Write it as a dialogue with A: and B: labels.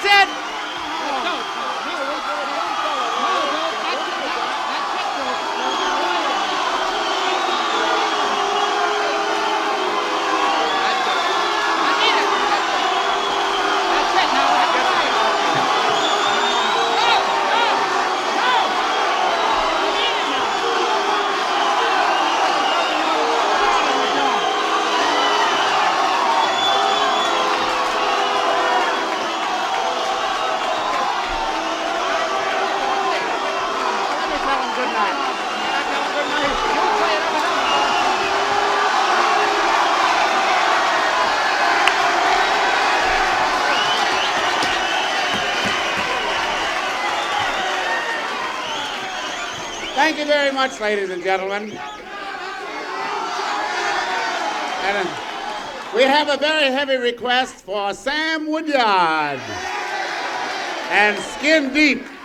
A: it. Thank you very much, ladies and gentlemen. And we have a very heavy request for Sam Woodyard and Skin Deep.